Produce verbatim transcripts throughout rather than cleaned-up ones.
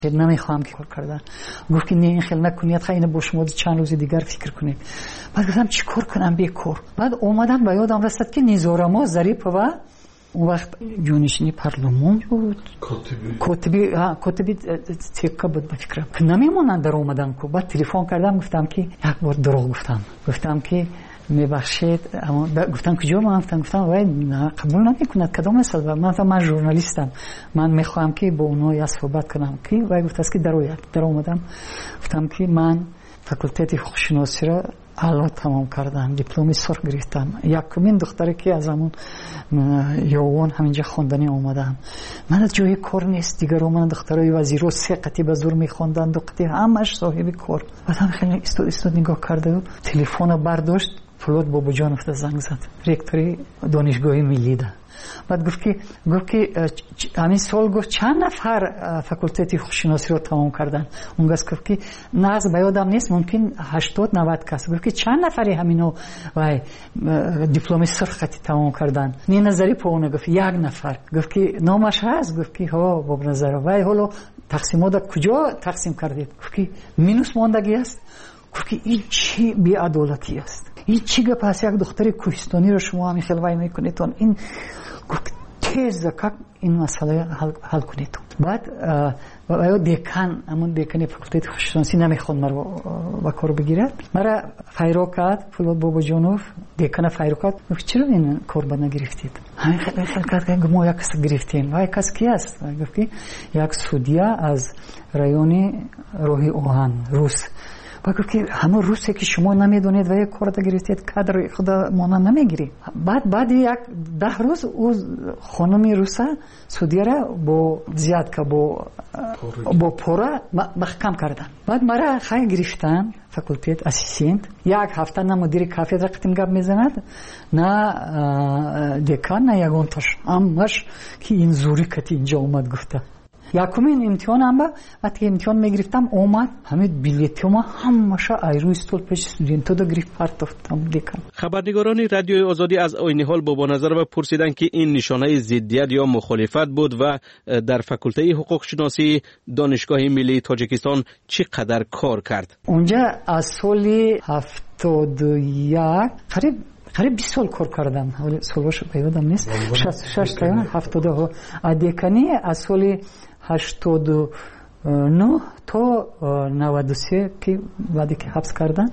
نمیخوام که کار کردن. گفت که نه این خیلی نکنید، خیلی با شما چند روز دیگر فکر کنید. بعد گفتم چی کار کنم بیکار. بعد اومدم به یادم رسید که نیزارما ظریف و اون وقت جانشینی پارلمان بود، کاتبی ها کاتبی تیکا بود بفکرم که نمیمونن در اومدن کو. بعد تلفن کردم گفتم که یک بار دروغ گفتم گفتم که میبخشید، اما گفتم کجا ما گفتم گفتم وای نه قبول نمیکنه کدام مثلا من من ژورنالیستم، من میخوام که با اونها یا صحبت کنم که وای گفت است که در در اومدم گفتم که من فاکولته حقوق شناسی را حالا تمام کردم، دیپلم سرخ گرفتم. یکمین دختری که از همون یوان همینجا خواندنی اومدم. من از جای کار نیست دیگر. من دخترای وزیرو سه قطعه به زور میخوندن، دو قطعه همش صاحب کار. بعدم خیلی استاد استاد نگاه کرده و تلفن برداشت، فلوت بابا جان افته زنگ زد، رکتوری دانشگاه ملی ده. بعد گفت که گفت که همین سال گفت چند نفر فاکولته حقوق شناسی رو تمام کردن. اون گفت که نه از بیادم نیست، ممکن هشتاد نود کس. گفت که چند نفری همینو وای دیپلم سرخ تمام کردن. نه نظری پونه گفت یک نفر. گفت که نامش هست. گفت که ها باب نظر وای حالا تقسیمات کجا تقسیم کردید؟ گفت که مینوس ماندگی است. گفت که این چی بی‌عدالتی است، این چی گپ است؟ یک دختر کوهستانی رو شما همین خیلی وای میکنید این تیز که این مسئله حل, حل کنید. بعد آیا دیکان همون دیکان فاکولته حقوق شناسی نمیخواد مرا با کار بگیرد. مرا فیرو کرد فلوت بابا جانوف دیکان فیرو کرد. گفت چرا این کار بد نگرفتید؟ همین خیلی خیلی کرد که ما یک کس گرفتیم. و یک کس کی است؟ گفت که یک سودیا از رایون روحی اوهان روس. با گفت که همه روسه که شما نمیدونید و یک کار گرفتید کادر خدا مانا نمیگیری. بعد بعد یک ده روز او خانمی روسا سعودی را با زیاد که با با پورا محکم کردن. بعد مرا خیلی گرفتن فاکولته اسیستنت. یک هفته نه مدیر کافدره قطعا گپ میزند، نه دکان، نه یگانتاش. همش که این زوری کتی اینجا اومد گفته. یکمین امتحان هم با وقتی امتحان میگرفتم اومد همین بلیطم همش ایرو استول پیش استودنتا دا گرفت پرتافتم دیکن. خبرنگاران رادیوی آزادی از عین حال بابا نظر و پرسیدن که این نشانه ضدیت یا مخالفت بود و در فاکولته حقوق شناسی دانشگاه ملی تاجیکستان چقدر کار کرد. اونجا از سال هفتاد و یک قریب قریب بیست سال کار کردم. ولی سالش پیدام نیست. شصت شش تا هفتاد و ادیکانی از سال هشتاد و نه تا نود و سه که بعدی که حبس کردن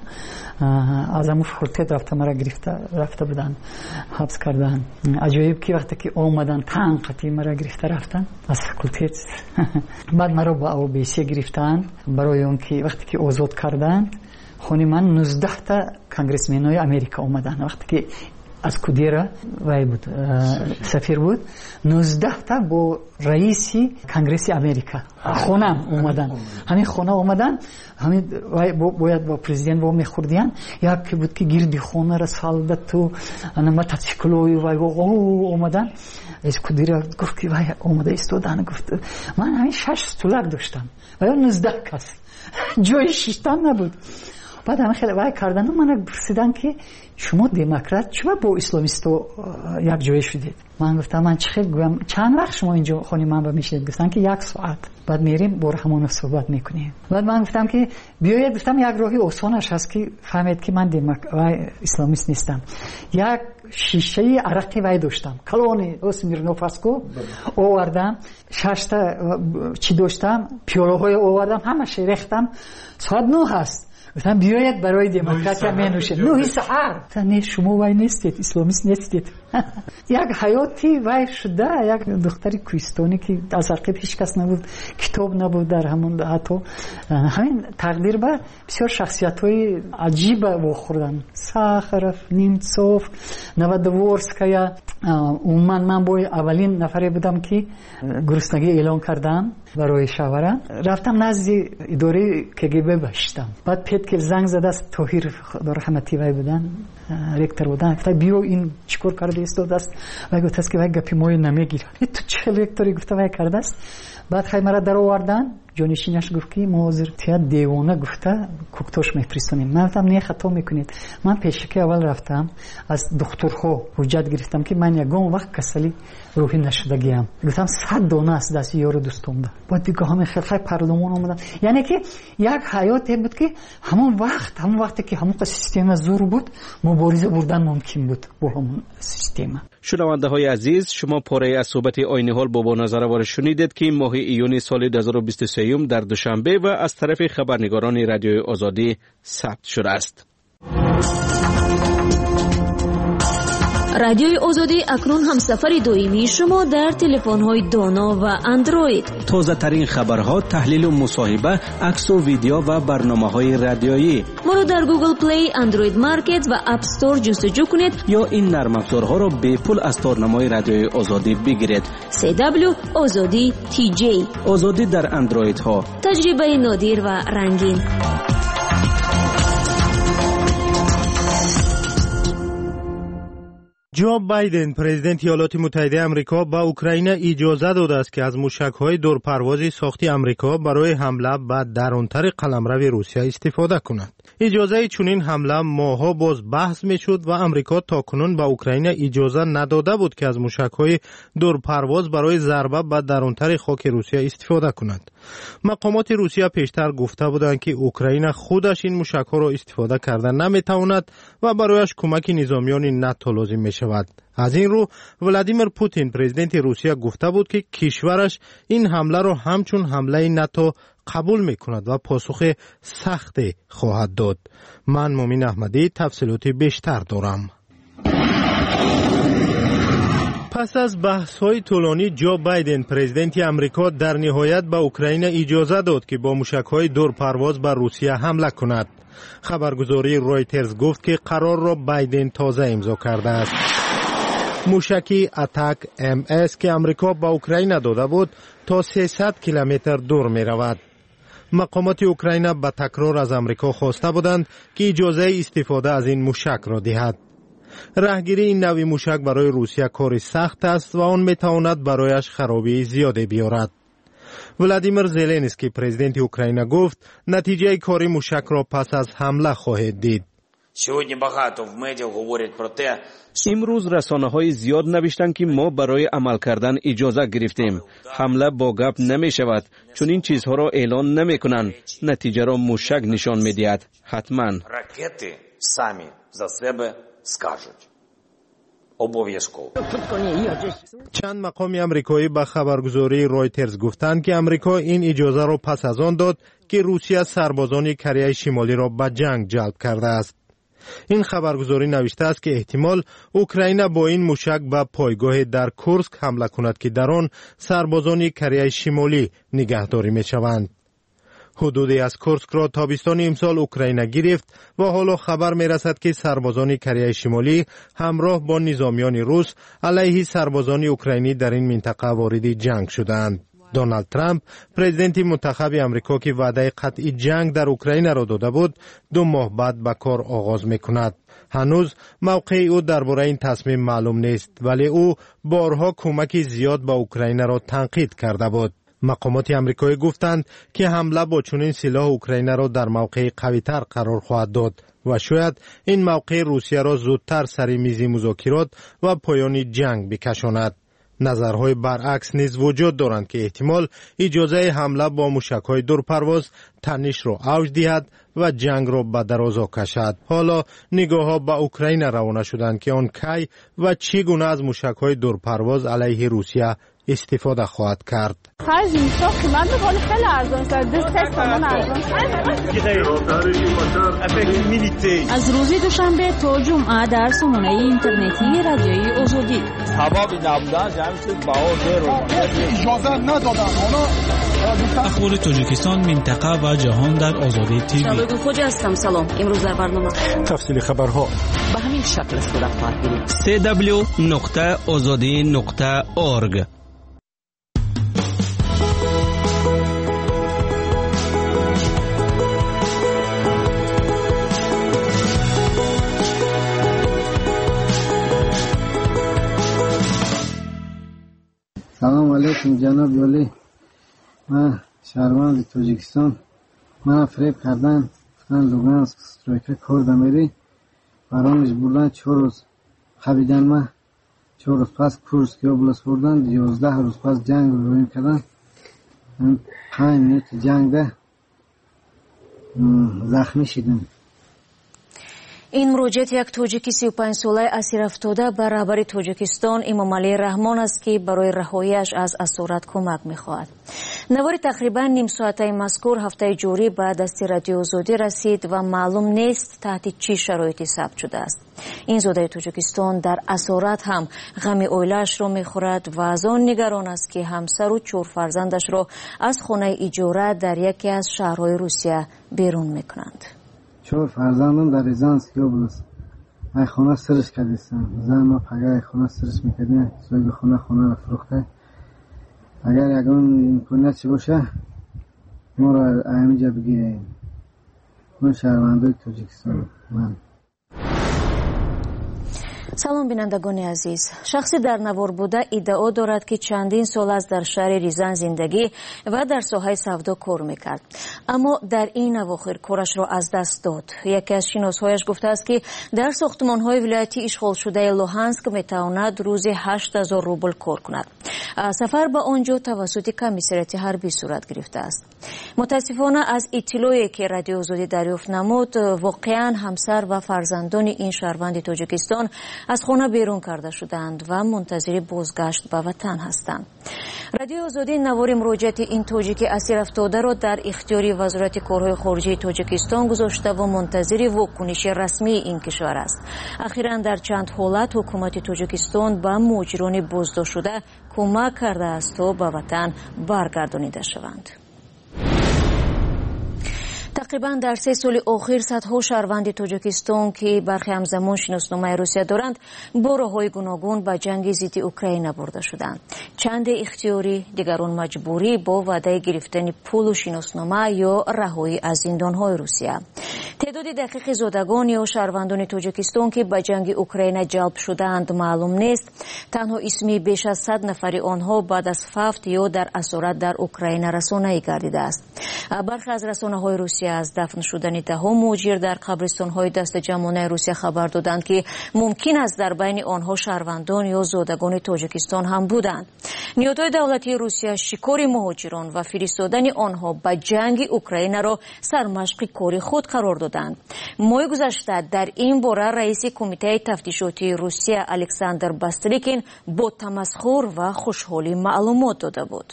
از همون فاکولته رفته مرا گرفته رفته بودن حبس کردن. عجایب که وقتی که اومدن تنقتی مرا گرفته رفتن از فاکولته. بعد مرا با او بی سی گرفتن برای اون که وقتی که آزاد کردن خونی من نوزده تا کانگرسمنای امریکا اومدن. وقتی که از کودیرا وای بود سفیر بود، نوزده تا با رئیسی کانگرس امریکا خونم اومدن. همین خونه اومدن، همین وای باید با پرزیدنت با میخوردیان. یک بود که گیردی خونه را سالدت تو انا موتورسیکلوی وای او اومدن. از کودیرا گفت که وای اومده استودان. گفت من همین شش استولک داشتم و یا نوزده کس جای شیشتن نبود. بعد همه خیلی وای کردن و من پرسیدن که شما دموکرات چرا با اسلامیستو یک جای شدید؟ من گفتم من چه خیلی گویم چند وقت شما اینجا خونی من با میشید؟ گفتن که یک ساعت. بعد میریم با همون صحبت میکنیم. بعد من گفتم که بیاید، گفتم یک راهی آسانش هست که فهمید که من دموکرات اسلامیست نیستم. یک شیشه عرقی وای داشتم کلونی اسمیرنوفاسکو آوردم، شش تا چی داشتم پیاله های آوردم همش ریختم. ساعت نه هست. گفتم بیاید برای دموکراسی می نوشید. نه سحر. نه شما وای نیستید، اسلامیست نیستید. یک حیاتی وای شده. یک دختری کوهستانی که از عقب هیچ کس نبود، کتاب نبود در همون حتی همین تقدیر به بسیار شخصیت‌های عجیب واخوردن. ساخرف، نیمتسوف، نوودورسکایا. من من با اولین نفری بودم که گرسنگی اعلان کردم برای شاوران. رفتم نزد اداره کگبه باشتم. بعد پیت که زنگ زده است طاهر خدا رحمتی وای بودن رکتر بودن. گفت بیو این چیکار کرده است دست و گفت است که وای گپی مو نمیگیره. تو چه رکتری گفت وای کرده است. بعد خیلی مرا در آوردن جانشینش گفت که ما حاضر تیا دیوانه گفته کوکتاش میفرستونیم. من گفتم نه خطا میکنید. من پیشکی اول رفتم از دکترها حجت گرفتم که من یگان وقت کسلی روحی نشدگیم. گفتم صد دانه است دست یار دوستم ده. بعد دیگه همه خیلی خیلی پارلمان اومدن. یعنی که یک حیاتی بود که همون وقت همون وقتی که همون سیستم زور بود مبارزه بردن ممکن بود با همون سیستم. شنونده های عزیز، شما پاره از صحبت آینی حال بابا نظروار شنیدید که ماه ایون سال دو هزار و بیست و سه در دوشنبه و از طرف خبرنگاران رادیوی آزادی ثبت شده است. رادیوی آزادی اکنون همسفر دائمی شما در تلفن‌های دانا و اندروید. تازه ترین خبرها، تحلیل و مصاحبه، عکس و ویدیو و برنامه‌های رادیویی. ما رو در گوگل پلی، اندروید مارکت و اپ استور جستجو کنید یا این نرم افزارها را به پول از تارنمای رادیوی آزادی بگیرید. سی دبلیو آزادی تی جی. آزادی در اندروید ها. تجربه نادر و رنگین. جو بایدن پرزیدنت ایالات متحده آمریکا به اوکراین اجازه داده است که از موشک‌های دورپروازی ساختی آمریکا برای حمله به درونتر قلمرو روسیه استفاده کند. اجازه چنین حمله ماه‌ها باز بحث می‌شد و آمریکا تاکنون به اوکراین اجازه نداده بود که از موشک‌های دورپرواز برای ضربه به درونتر خاک روسیه استفاده کند. مقامات روسیه پیشتر گفته بودند که اوکراین خودش این موشک‌ها را استفاده کردن نمی‌تواند و برایش کمک نظامیان ناتو لازم می‌شود. از این رو ولادیمیر پوتین پرزیدنت روسیه گفته بود که کشورش این حمله را همچون حمله ناتو قبول می‌کند و پاسخ سخت خواهد داد. من مومن احمدی تفصیلات بیشتر دارم. پس از بحث‌های طولانی جو بایدن پرزیدنت آمریکا در نهایت به اوکراین اجازه داد که با موشک‌های دورپرواز بر روسیه حمله کند. خبرگزاری رویترز گفت که قرار را بایدن تازه امضا کرده است. موشکی اتاک ام اس که آمریکا به اوکراین داده بود تا سیصد کیلومتر دور می رود. مقامات اوکراین به تکرار از آمریکا خواسته بودند که اجازه استفاده از این موشک را دهد. راهگیری این نوع موشک برای روسیه کار سخت است و آن می تواند برایش خرابی زیاده بیارد. ولادیمیر زلنسکی پرزیدنت اوکراین گفت نتیجه کاری موشک را پس از حمله خواهد دید. امروز رسانه های زیاد نوشتند که ما برای عمل کردن اجازه گرفتیم. حمله با گپ نمی شود چون این چیزها را اعلان نمی کنند. نتیجه را موشک نشان می دهد. حتما رکتی سامی за себе скажуть. обов'язково. چند مقام امریکایی به خبرگزاری رویترز گفتند که امریکا این اجازه را پس از آن داد که روسیه سربازان کره شمالی را به جنگ جلب کرده است. این خبرگزاری نوشته است که احتمال اوکراین با این موشک به پایگاه در کورسک حمله کند که در آن سربازان کره شمالی نگهداری می شوند. حدودی از کورسک را تابستان امسال اوکراین گرفت و حالا خبر می رسد که سربازان کره شمالی همراه با نظامیان روس علیه سربازان اوکراینی در این منطقه وارد جنگ شدند. دونالد ترامپ پرزیدنت منتخب آمریکا که وعده قطعی جنگ در اوکراین را داده بود دو ماه بعد به کار آغاز می کند. هنوز موقع او درباره این تصمیم معلوم نیست ولی او بارها کمک زیاد به اوکراین را تنقید کرده بود. مقامات آمریکایی گفتند که حمله با چنین سلاح اوکراین را در موقع قوی‌تر قرار خواهد داد و شاید این موقع روسیه را زودتر سر میز مذاکرات و پایان جنگ بکشاند. نظرهای برعکس نیز وجود دارند که احتمال اجازه حمله با موشک‌های دورپرواز تنش را اوج دهد و جنگ را به درازا کشد. حالا نگاه‌ها به اوکراین روانه شدند که آن کی و چگونه از موشک‌های دورپرواز علیه روسیه استفاده خواهد کرد. خرج میشه قیمت بالا خیلی ارزان است. دست تومان ارزان از روز دوشنبه تا جمعه در سامانه اینترنتی رادیوی آزادی. تمام نبودن جمعیت باور رو اجازه ندادن. اخبار تاجیکستان، منطقه و جهان در آزادی تیوی. شبکه خوجا هستم. سلام. امروز در برنامه تفصیل خبرها به همین شکل صورت خواهد گرفت. سی دبلیو نقطه آزادی نقطه اورگ. سلام علیکم جناب ولی. من شهروند تاجیکستان من فریب کردن، گفتن لوگانسک استرویکه کرد میری، برامش بردن چهار روز خوابیدن. ما چهار روز پس کورسک اوبلاست بردن، یازده روز پس جنگ رو رویم کردن. من پنج منوت جنگ ده زخمی شدم. این مروجیت یک توجیکی سی و پنج ساله اسیر افتاده به رهبر تاجیکستان امامعلی رحمان است که برای رهاییش از اسارت کمک می‌خواهد. نوار تقریبا نیم ساعته مذکور هفته جوری به دست رادیو آزادی رسید و معلوم نیست تحت چه شرایطی ثبت شده است. این زاده تاجیکستان در اسارت هم غم اویلش را می‌خورد و از آن نگران است که همسر و چهار فرزندش را از خانه اجاره در یکی از شهرهای روسیه بیرون می‌کنند. چهار فرزندم در ریزانسک اوبلاست ای خانه سرش کردیستم. زن ما پگه ای خانه سرش میکردیم، سوی خانه خانه را فروخته. اگر یکون امکانیت چی باشه ما را اینجا بگیریم. من شهروندای تاجیکستان. من سلام بینندگان عزیز. شخصی در نوار بوده ادعا دارد که چندین سال است در شهر ریزان زندگی و در ساحه سودا کار میکرد، اما در این اواخر کارش را از دست داد. یکی از شناسهایش گفته است که در ساختمان‌های ولایتی اشغال شده لوهانسک میتواند روزی هشت هزار روبل کار کند. سفر به آنجا توسط کمیسریات حربی صورت گرفته است. متاسفانه از اطلاعی که رادیو آزادی دریافت نمود، واقعا همسر و فرزندان این شهروند تاجیکستان از خانه بیرون کرده شدند و منتظر بازگشت به وطن هستند. رادیو آزادی نوار مروجیت این تاجیک اسیر افتاده را در اختیار وزارت کارهای خارجه تاجیکستان گذاشته و منتظر واکنش رسمی این کشور است. اخیراً در چند حالت حکومت تاجیکستان به مهاجران بازداشت شده کمک کرده است تا به وطن برگردانیده شوند. تقریبا در سه سال اخیر صدها شهروند تاجیکستان که برخی همزمان شناسنامه روسیه دارند با راه‌های گوناگون به جنگ ضد اوکراین برده شدند. چند اختیاری، دیگران مجبوری با وعده گرفتن پول و شناسنامه یا رهایی از زندان‌های روسیه. تعداد دقیق زادگان یا شهروندان تاجیکستان که به جنگ اوکراین جلب شدند معلوم نیست. تنها اسمی بیش از صد نفر آنها بعد از فوت یا در اسارت در اوکراین رسانه‌ای گردیده است. برخی از رسانه‌های روسیه از دفن شدن ده‌ها مهاجر در قبرستان‌های دست جمعانه روسیه خبر دادند که ممکن است در بین آنها شهروندان یا زادگان تاجیکستان هم بودند. نهادهای دولتی روسیه شکار مهاجران و فرستادن آنها به جنگ اوکراین را سرمشق کار خود قرار دادند. ماه گذشته در این باره رئیس کمیته تفتیشاتی روسیه الکساندر باستریکین با تمسخر و خوشحالی معلومات داده بود.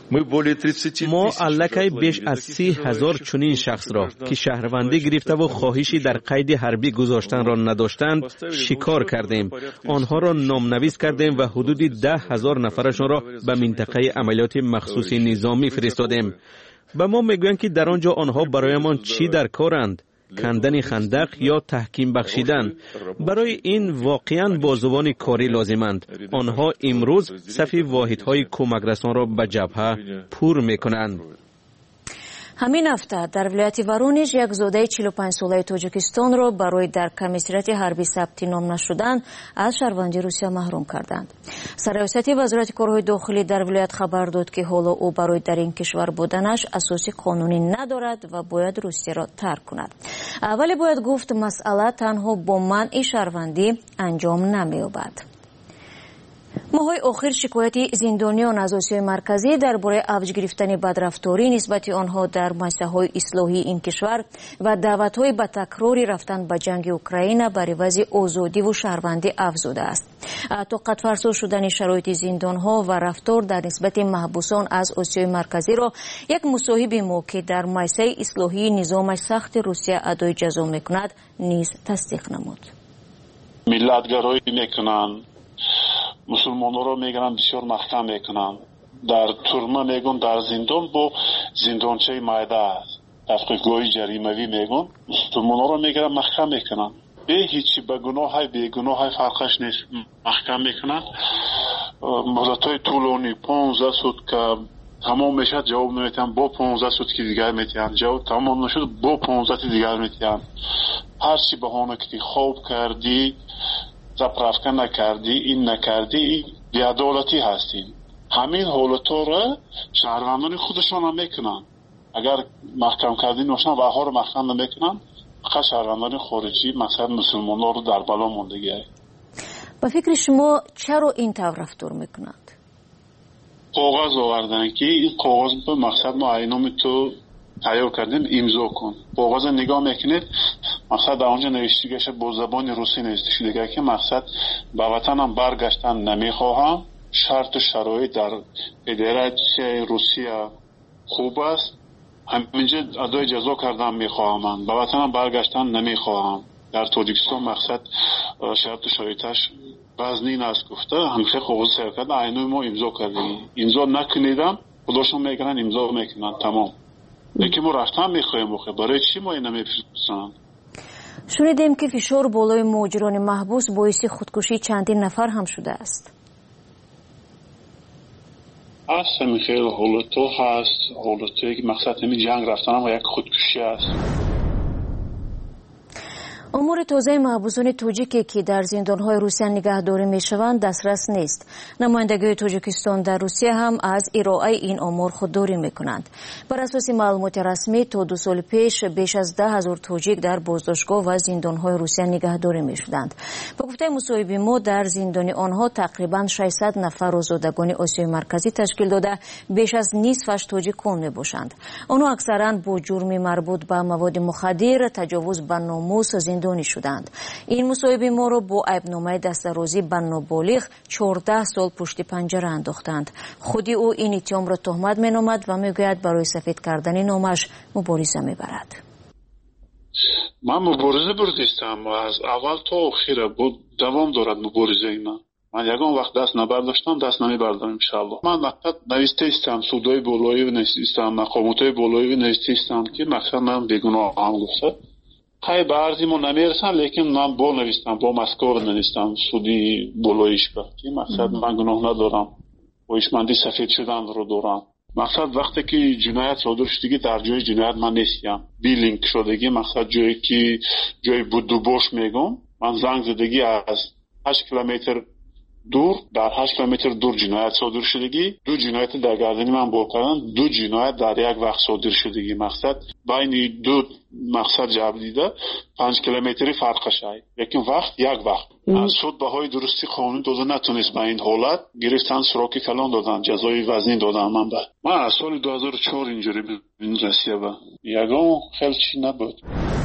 ما الکی بیش از سی هزار چنین شخص را که شهروندی گرفته و خواهشی در قید حربی گذاشتن را نداشتند شکار کردیم. آنها را نامنویس کردیم و حدود ده هزار نفرشان را به منطقه عملیات مخصوص نظامی فرستادیم. به ما میگویند که در آنجا آنها برایمان چی در کارند؟ کندن خندق یا تحکیم بخشیدن. برای این واقعاً بازوان کاری لازمند. آنها امروز صف واحدهای کمک رسان را به جبهه پر میکنند. همین هفته در ولایت ورونیژ یک زاده چهل و پنج ساله تاجیکستان را برای در کمیسریات حربی ثبت نام نشدن از شهروندی روسیه محروم کردند. سرریاست وزارت کارهای داخلی در ولایت خبر داد که حالا او برای در این کشور بودنش اساسی قانونی ندارد و باید روسیه را ترک کند. ولی باید گفت مسئله تنها با منع شهروندی انجام نمی‌یابد. ماهای آخر شکایتی زندانیان از آسیای مرکزی درباره افزایش گرفتن بدرفتاری نسبت آنها در مسائل اصلاحی این کشور و دعوت‌های به تکراری رفتن به جنگ اوکراین بر عوض آزادی و شهروندی افزوده است. طاقت فرسا شدن شرایط زندان‌ها و رفتار در نسبت محبوسان از آسیای مرکزی را یک مصاحب ما که در مسائل اصلاحی نظام سخت روسیه ادای جزا می‌کند نیز تصدیق نمود. ملت‌گرایی می‌کنند، مسلمان رو میگن بسیار محکم میکنن، در تورما میگن در زندان با زندانچه مایده است، تفقیقگاه جریموی میگن مسلمان رو میگن محکم میکنن، به هیچی به گناه های به گناه های فرقش نیست محکم میکنن. مدت های طولانی پانزده سود که تمام میشد جواب نمیتن، با پانزده سود که دیگر میتن جواب تمام نشد با پانزده دیگر میتن. هر چی بهانه که خواب کردی، زپرافکن نکردی، این نکردی، بی‌عدالتی هستیم. همین حالتا را شهروندان خودشان هم میکنن. اگر محکم کردین باشن و ها رو محکم نمیکنن، فقط شهروندان خارجی مثلا مسلمان ها رو در بلا موندگی. با فکر شما چرا این طور رفتار میکنند؟ کاغذ آوردن که این کاغذ به مقصد ما اینام تو تیار کردیم امضا کن. کاغذ نگاه میکنید مقصد در اونجا نوشته گشه با زبان روسی نوشته شده که مقصد به وطنم برگشتن نمیخواهم، شرط و شرایط در فدراسیون روسیه خوب است، همینجا ادای جزا کردن میخواهم، به وطنم برگشتن نمیخواهم. در تاجیکستان مقصد شرط و شرایطش وزنین است گفته، همیشه کاغذ سر کرده اینو ما امضا کردیم، امضا نکنیدم خودشون میگن امضا میکنن تمام. لیکن ما رفتن میخوایم بخیر، برای چی ما این نمیفرستن؟ شنیدیم که فشار بالای مهاجران محبوس باعث خودکشی چندین نفر هم شده است. هست همین خیلی حالتو هست، حالتوی که مقصد همین جنگ رفتن هم یک خودکشی است. امور تازه محبوسان توجیکی که در زندانهای روسیه نگهداری میشوند دسترس نیست. نمایندگی تاجیکستان در روسیه هم از ارائه این امور خودداری میکنند. بر اساس معلومات رسمی تا دو سال پیش بیش از ده هزار توجیک در بازداشتگاه و زندانهای روسیه نگهداری میشدند. با گفته مصاحبه ما در زندان آنها تقریبا ششصد نفر آزادگان آسیای مرکزی تشکیل داده بیش از نصفش تاجیکان میباشند. آنها اکثرا با جرم مربوط به مواد مخدر، تجاوز به ناموس زندانی شدند. این مصاحبه ما را با عیبنامه دسترازی به نابالغ چهارده سال پشت پنجره انداختند. خودی او این اتهام را تهمت مینامد و میگوید برای سفید کردن نامش مبارزه میبرد. من مبارزه بردیستم و از اول تا آخر بود دوام دارد مبارزه من. من یگان وقت دست نبرداشتم دست نمیبردم انشالله. من مقصد نوشته استم، سودای بالایی نوشته استم، مقاماتای بالایی نوشته استم که مقصد من بیگناه هم گفته. خیلی به عرضی ما نمیرسن، لیکن من با نویستم، با مسکار نویستم سودی بالایش با که مقصد من گناه ندارم و ایشمندی سفید شدن رو دارم. مقصد وقتی که جنایت صادر شدگی در جای جنایت من نیستیم، بیلینک شدگی مقصد جایی که جای بودو باش میگم، من زنگ زدگی از هشت کیلومتر دور در هشت کیلومتر دور جنایت صادر شدگی، دو جنایت در گردنی من بول کردن، دو جنایت در یک وقت صادر شدگی. مقصد بین دو مقصد جواب دیده پنج کیلومتری فرقش های، لیکن وقت یک وقت. از سود بهای درستی قانون داده نتونست به این حالت گرفتن، سراغ کلان دادن، جزای وزنی دادن. من بعد من از سال دو هزار و چهار اینجوری به این رسیده با یگان خیلی چی نبود.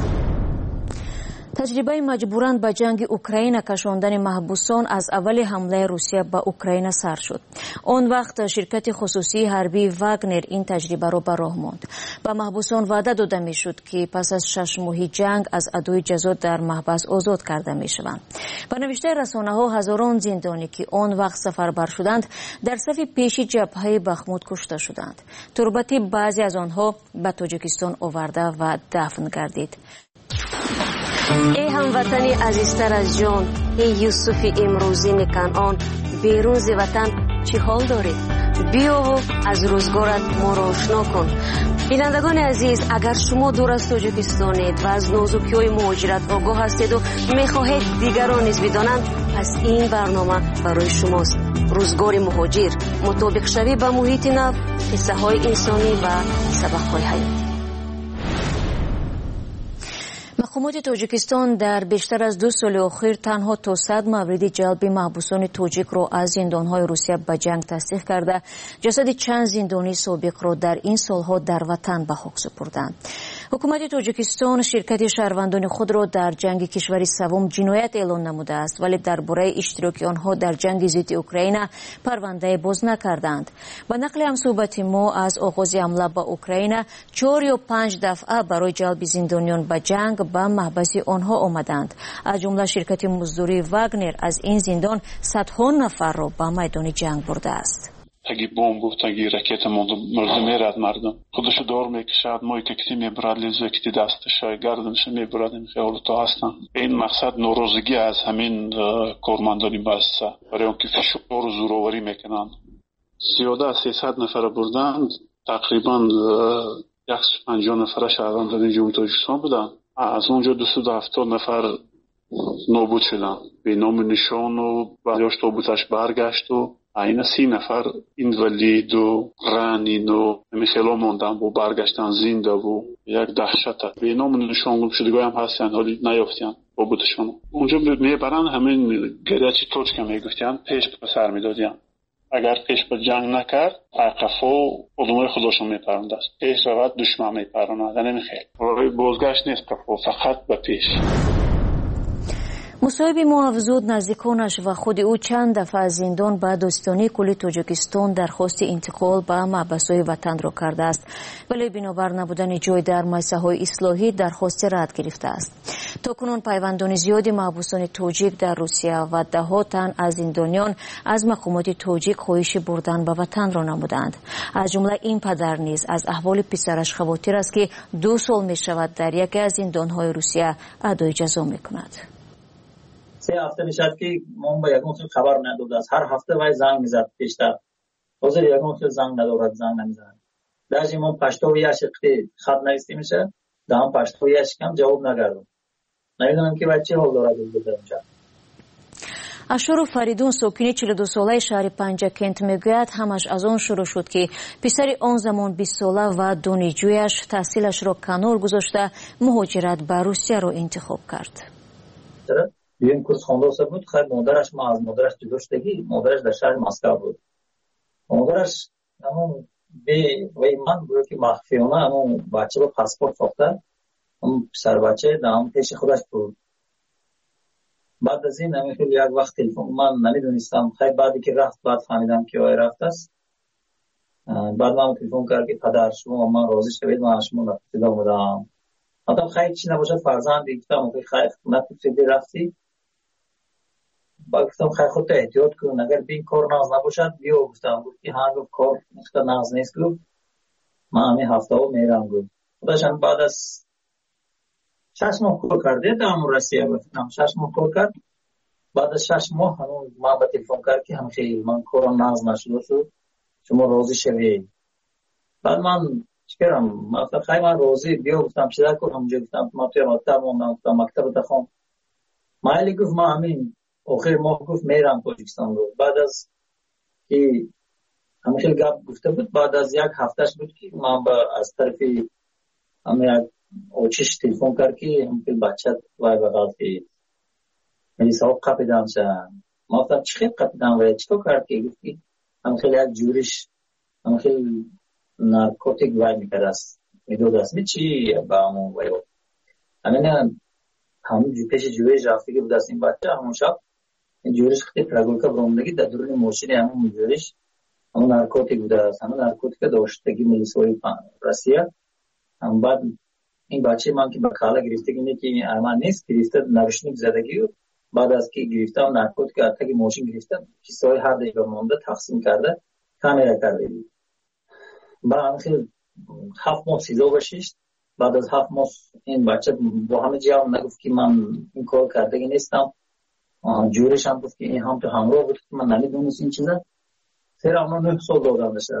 تجربه مجبوراً به جنگ اوکراین کشاندن محبوسان از اول حمله روسیه به اوکراین سر شد. آن وقت شرکت خصوصی حربی واگنر این تجربه را به راه ماند. به محبوسان وعده داده میشد که پس از شش ماه جنگ از ادای جزا در محبس آزاد کرده میشوند. به نوشته رسانه ها هزاران زندانی که آن وقت سفربر شدند در صف پیشی جبهه بخمود کشته شدند. تربت بعضی از آنها به تاجیکستان آورده و دفن گردید. ای هموطنی عزیزتر از جان، ای یوسف امروزی کنعان، بیرون ز وطن چی حال دارید؟ بیا و از روزگارت ما را آشنا کن. بینندگان عزیز، اگر شما دور از تاجیکستانید و از نازکی‌های مهاجرت آگاه هستید و میخواهید دیگران نیز بدانند، پس این برنامه برای شماست. روزگار مهاجر، مطابق شوی به محیط نو، قصه های انسانی و سبق های حیاتی. مقامات تاجیکستان در بیشتر از دو سال اخیر تنها تا صد مورد جلب محبوسان تاجیک را از زندانهای روسیه به جنگ تصدیق کرده، جسد چند زندانی سابق را در این سالها در وطن به خاک سپردند. حکومت تاجیکستان شرکت شهروندان خود را در جنگ کشور سوم جنایت اعلام نموده است، ولی درباره اشتراک آنها در جنگ ضد اوکراین پرونده باز نکردند. با نقل همصحبت ما از آغاز حمله به اوکراین چهار یا پنج دفعه برای جلب زندانیان به جنگ به محبس آنها آمدند. از جمله شرکت مزدوری واگنر از این زندان صدها نفر را به میدان جنگ برده است. تگی بمب و تگی رکت مرده میرد مردم، خودشو دار میکشد، مای کتی میبرد، لیزو کتی دستش گردنش میبرد. این خیالتا هستن. این مقصد ناراضگی از همین کارمندانی بسته، برای اون که فشار و زوراوری میکنن. سیاده سیصد نفر بردند، تقریبا یک پنجاه نفر شهروندان جمهوری تاجیکستان بودن. از اونجا دویست و هفتاد نفر نابود شدن، به نام نشان و بعدش تابوتش برگشت و اینا سی نفر اینوالید و رانین و میخیلا موندن و برگشتن زنده و یک دهشت به نام نشانگم شدگاه هم هستن حالی نیافتن با بودشون اونجا میبرن همین گریچی توچکه میگفتن پیش به سر میدادن اگر پیش به جنگ نکرد عقفو علومای خودشون میپرند است پیش رود دشمن میپرند نمیخیر رای بازگشت نیست فقط به پیش. مصاحب ما افزود نزدیکانش و خود او چند دفعه از زندان به دادستانی کل تاجیکستان درخواست انتقال به محبس‌های وطن را کرده است ولی بنابر نبودن جای در مؤسسه‌های اصلاحی درخواست رد گرفته است. تاکنون پیوندان زیادی محبوسان تاجیک در روسیه و ده ها تن از زندانیان از مقامات تاجیک خواهش بردن به وطن را نمودند. از جمله این پدر نیز از احوال پسرش خواطر است که دو سال می شود در یکی از زندان‌های روسیه ادای جزا می‌کند. سه هفته میشد که من با یکم خبر نداد از هر هفته وای زنگ میزد پیشتر حاضر یکم زنگ ندارد زنگ نمیزنه در من پشتو یا شقتی خط نوشته میشه دام پشتو یا کم جواب نگردم نمیدونم که بچه حال دارد بودم. اشور فریدون ساکن چهل و دو ساله شهر پنجکنت میگوید همش از آن شروع شد که پسر آن زمان بیست ساله و دانشجویش تحصیلش را کنار گذاشته مهاجرت به روسیه را انتخاب کرد. این کورس خونده بود خیلی مادرش ما از مادرش جدا شدگی مادرش در شهر مسکو بود مادرش همون به وی من بود که مخفیانه همون بچه با پاسپورت ساخته همون پسر بچه دام پیش خودش بود. بعد از این همین خیلی یک وقت تلفن من نمیدونستم خیلی بعدی که رفت بعد فهمیدم که وای رفت است. بعد من تلفن کرد که پدر شما من راضی شوید من شما نفسیده بودم حتی خیلی چی نباشد فرزند دیگفتم خیلی نفسیده رفتی با گفتم خیلی خودت احتیاط کن اگر بین کار ناز نباشد بیا گفتم گفتی ها گفت کار نختا ناز نیست گفت من همین هفته ها میرم گفت خودشم بعد از شش ماه کار کرده دام روسیه گفتم شش ماه کار کرد بعد از شش ماه هنوز من با تلفن کرد که هم خیلی من کارم ناز نشده شد شما راضی شوید بعد من چکرم مثلا خیلی من راضی بیا گفتم چیزا کنم اونجا گفتم من توی مکتب موندم گفتم مکتب تخوام مایلی گفت ما همین آخر ماه گفت میرم تاجیکستان رو بعد از که همه خیلی گپ گفته بود بعد از یک هفتهش بود که من با از طرفی همه اوچش تلفن کرد که هم خیلی بچه وای بغل که میلی سواب قپیدم شد ما گفتم چی خیلی قپیدم وای چطور کرد که گفتی هم خیلی یک جورش هم خیلی نارکوتیک وای میکرد است میدود است می چی با همون وای همین همون پیش جویش رفته که بود است این بچه همون شب این جورش خیلی پراگولکا برامدگی در درون موشین همون جورش همون نارکوتیک بوده است همون نارکوتیک داشتگی ملیسوی روسیه هم بعد این بچه من که با کالا گرفته اینه که این ارمان نیست گرفته نوشنیک زدگی و بعد از که گرفته هم نارکوتیک اتاقی موشین گرفته کیسای هر دیگه مونده تقسیم کرده کامیرا کرده با هم خیلی هفت ماه سیزو بشیشت بعد از هفت ماه این بچه با همه جواب نگفت که من این کار کردگی نیستم جورش هم گفت که این هم تو همراه بود که من نمیدونست این چیزه سر اما نه سال دادم بشه.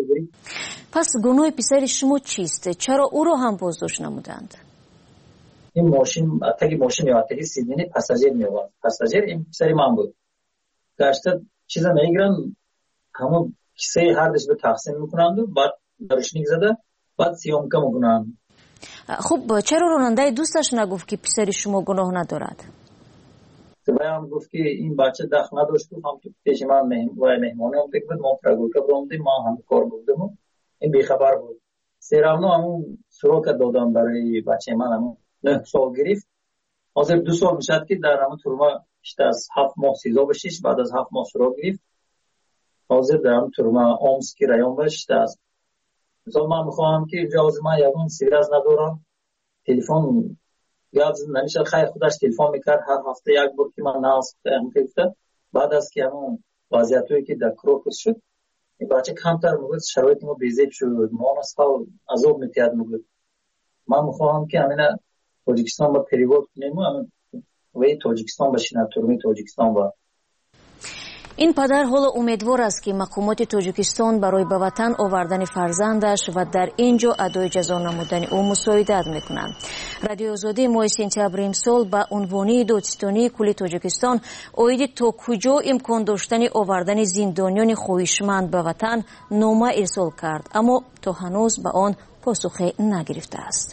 پس گناه پسر شما چیست؟ چرا او رو هم بازداشت نمودند؟ این ماشین اتاقی ماشین یا اتاقی سیدنی پاساژیر میواد پاساژیر این پسر من بود گشته چیزا میگیرن همون کیسه هر دش به تقسیم میکنند و بعد درشنیک زده بعد سیامکا میکنند. خب چرا راننده دوستش نگفت که پسر شما گناه ندارد؟ باید گفت که این بچه دخل نداشت هم تو پیش من مهمانه هم تک بود ما پراگولکا برامدیم ما هم کار بودیم این بیخبر بود سیرامنو همون سروک دادم برای بچه من همون نه سال گرفت حاضر دو سال میشد که در همون تورما بیشتر از هفت ماه سیزا بشیش بعد از هفت ماه سروک گرفت حاضر در همون تورما اومسکی رایون بشت است مثلا من میخواهم که جواز من یکون سیراز ندارم تلفن یاد نمیشه خیلی خودش تلفن میکرد هر هفته یک بار که من ناز گرفته بعد از که همون وضعیتایی که در کروکس شد این بچه کمتر میگوید شرایط ما بیزید شد ما نسخه عذاب میتیاد میگوید من میخواهم که همین تاجیکستان با پریواد کنیم و همین وی تاجیکستان بشینه تورمی تاجیکستان با این پدر حالا امیدوار است که مقامات تاجیکستان برای به وطن آوردن فرزندش و در اینجا ادای جزا نمودن او مساعدت میکنند. رادیو آزادی ماه سپتامبر امسال با عنوان دادستانی کل تاجیکستان اوید تا کجا امکان داشتن آوردن زندانیان خواهشمند به وطن نامه ارسال کرد، اما تا هنوز به آن پاسخی نگرفته است.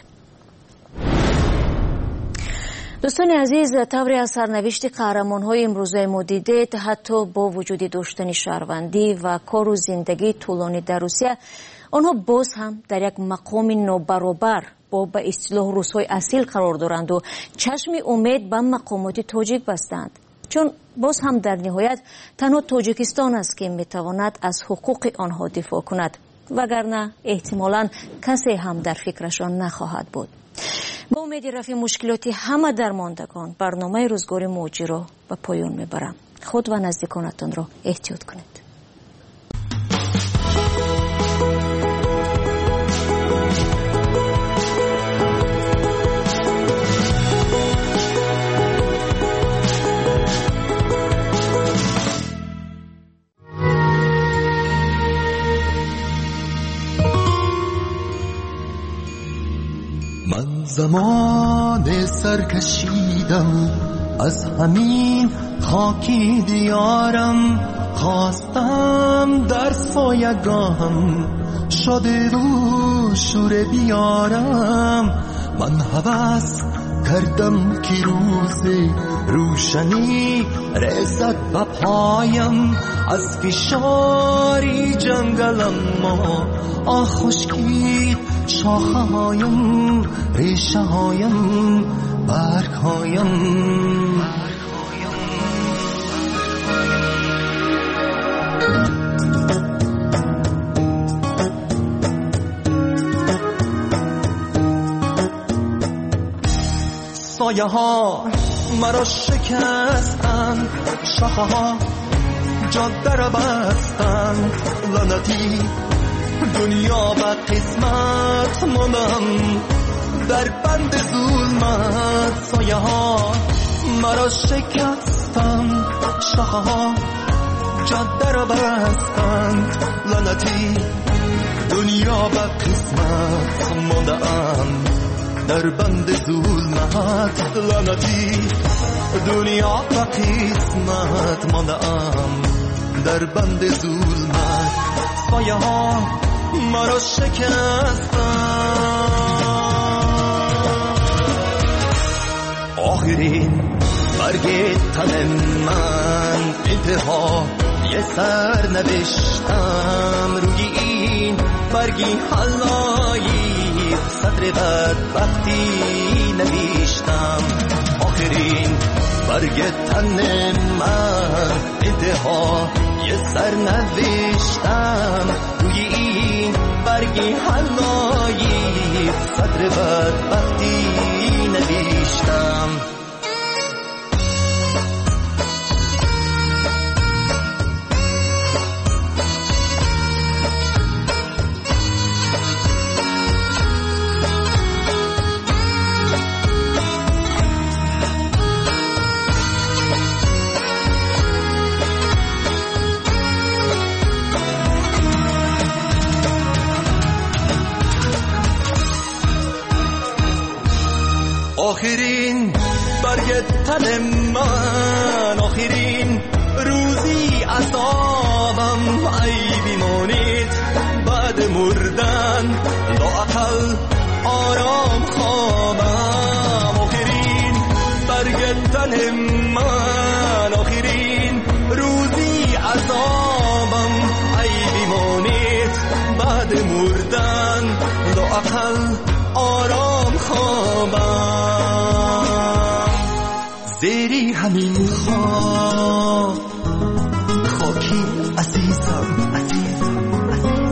دوستان عزیز، طوری از سرنوشت قهرمان‌های امروزه ما دیدید، حتی با وجود داشتن شهروندی و کار و زندگی طولانی در روسیه، آنها باز هم در یک مقام نابرابر با به اصطلاح روس‌های اصیل قرار دارند و چشم امید به مقامات تاجیک بستند، چون باز هم در نهایت تنها تاجیکستان است که میتواند از حقوق آنها دفاع کند، وگرنه احتمالاً کسی هم در فکرشان نخواهد بود. با امید رفع مشکلات همه درماندگان برنامه روزگار موجی را به پایان میبرم. خود و نزدیکانتان را احتیاط کنید. زمان سرکشیدم از همین خاکی دیارم، خواستم در سایگاهم شده رو شور بیارم. من هوس کردم که روز روشنی رسد به پایم، از فشاری جنگلم ما آه خشکید شاخه هایم، ریشه هایم، برگ هایم. سایه ها مرا شکستند، شاخه ها جاده را بستند، لعنتی دنیا و قسمت ماندم در بند ظلمت. سایه ها مرا شکستند، شاخه ها جاده را بستند، لعنتی دنیا و قسمت ماندم در بند ظلمت. لعنتی دنیا و قسمت ماندم در بند ظلمت. سایه ها مرا شکستند. آخرین برگ تن من انتها یه سر نوشتم، روی این برگی حلایی سطر بدبختی نوشتم. آخرین برگ تن من انتها یه سر نوشتم، روی این برگی حلایی سطر بدبختی نوشتم. آخرین برگ تن من، آخرین روزی عذابم، ای بیمانید بعد مردن لااقل آرام خوابم. آخرین برگ تن من، آخرین روزی عذابم، ای بیمانید بعد مردن لااقل آرام خوابم. زیری همین خواب خاکی عزیزم، عزیزم،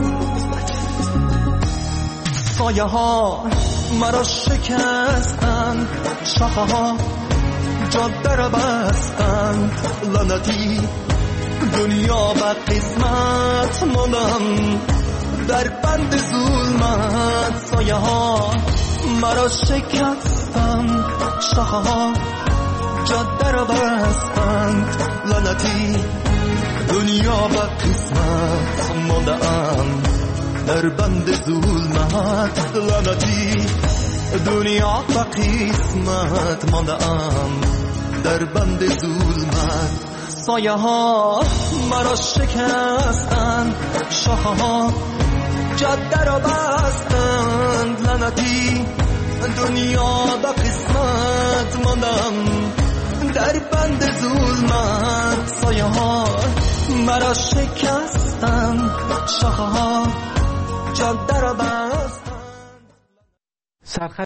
سایه ها مرا شکستند، شاخه ها جاده را بستند، لعنتی دنیا و قسمت ماندم در بند ظلمت. سایه ها مرا شکستند، شاخه ها جاده را بستند، لعنتی دنیا به قسمت ماندم در بند ظلمت لعنتی دنیا به قسمت ماندم در بند ظلمت سایه ها مرا شکستند شاخه ها جاده را بستند لعنتی دنیا به قسمت ماندم در بند ظلمت سایه ها مرا شکستند شاخه ها جاده را بستند.